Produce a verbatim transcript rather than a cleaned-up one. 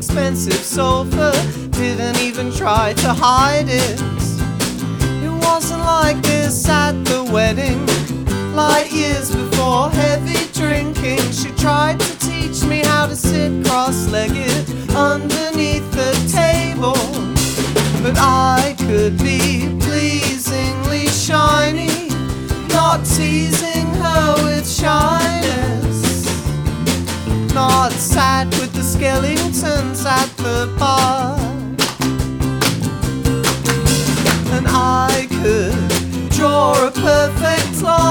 expensive sofa, didn't even try to hide it. It wasn't like this at the wedding. Light years before heavy drinking, she tried to teach me how to sit cross-legged underneath the table. But I could be pleasingly shiny, not teasing her with shyness, not sat with the skeletons at the bar. And I could draw a perfect line